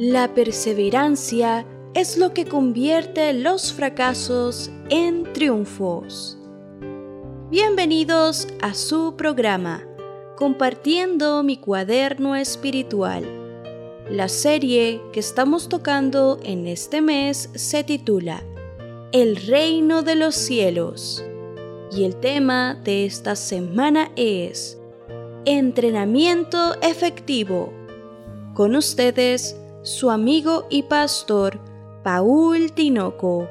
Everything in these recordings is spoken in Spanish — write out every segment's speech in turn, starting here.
La perseverancia es lo que convierte los fracasos en triunfos. Bienvenidos a su programa, Compartiendo mi cuaderno espiritual. La serie que estamos tocando en este mes se titula El Reino de los Cielos. Y el tema de esta semana es Entrenamiento efectivo. Con ustedes, su amigo y pastor, Paul Tinoco.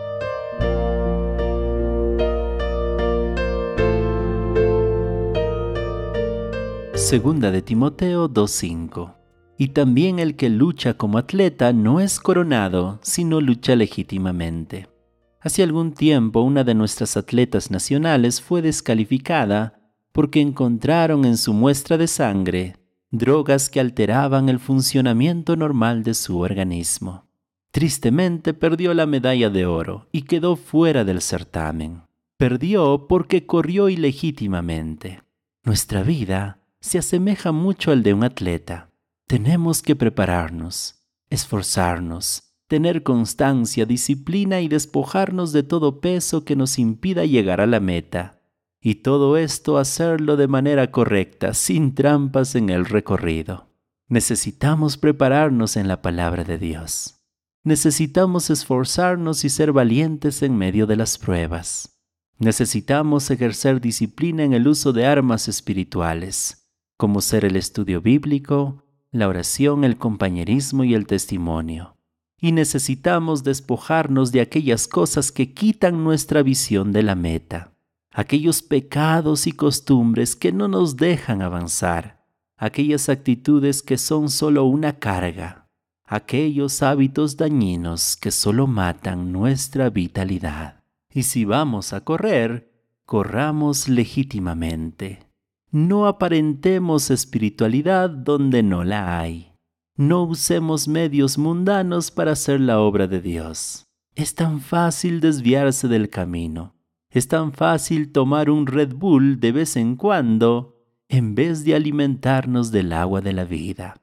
Segunda de Timoteo 2:5. Y también el que lucha como atleta no es coronado, sino lucha legítimamente. Hace algún tiempo una de nuestras atletas nacionales fue descalificada porque encontraron en su muestra de sangre drogas que alteraban el funcionamiento normal de su organismo. Tristemente perdió la medalla de oro y quedó fuera del certamen. Perdió porque corrió ilegítimamente. Nuestra vida se asemeja mucho al de un atleta. Tenemos que prepararnos, esforzarnos, tener constancia, disciplina y despojarnos de todo peso que nos impida llegar a la meta. Y todo esto hacerlo de manera correcta, sin trampas en el recorrido. Necesitamos prepararnos en la palabra de Dios. Necesitamos esforzarnos y ser valientes en medio de las pruebas. Necesitamos ejercer disciplina en el uso de armas espirituales, como ser el estudio bíblico, la oración, el compañerismo y el testimonio. Y necesitamos despojarnos de aquellas cosas que quitan nuestra visión de la meta. Aquellos pecados y costumbres que no nos dejan avanzar, aquellas actitudes que son solo una carga, aquellos hábitos dañinos que solo matan nuestra vitalidad. Y si vamos a correr, corramos legítimamente. No aparentemos espiritualidad donde no la hay. No usemos medios mundanos para hacer la obra de Dios. Es tan fácil desviarse del camino. Es tan fácil tomar un Red Bull de vez en cuando, en vez de alimentarnos del agua de la vida.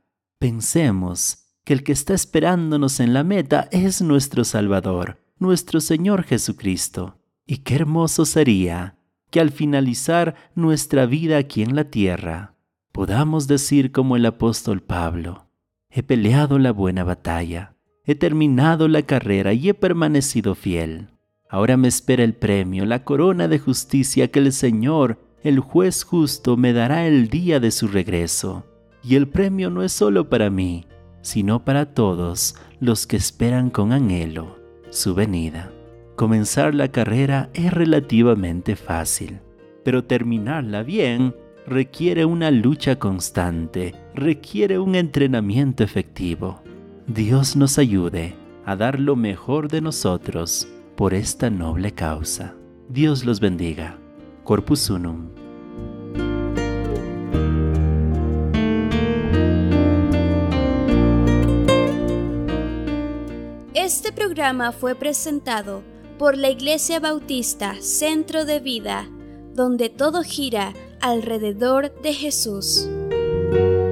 Pensemos que el que está esperándonos en la meta es nuestro Salvador, nuestro Señor Jesucristo. Y qué hermoso sería que al finalizar nuestra vida aquí en la tierra, podamos decir como el apóstol Pablo: he peleado la buena batalla, he terminado la carrera y he permanecido fiel. Ahora me espera el premio, la corona de justicia que el Señor, el juez justo, me dará el día de su regreso. Y el premio no es solo para mí, sino para todos los que esperan con anhelo su venida. Comenzar la carrera es relativamente fácil, pero terminarla bien requiere una lucha constante, requiere un entrenamiento efectivo. Dios nos ayude a dar lo mejor de nosotros por esta noble causa. Dios los bendiga. Corpus Unum. Este programa fue presentado por la Iglesia Bautista Centro de Vida, donde todo gira alrededor de Jesús.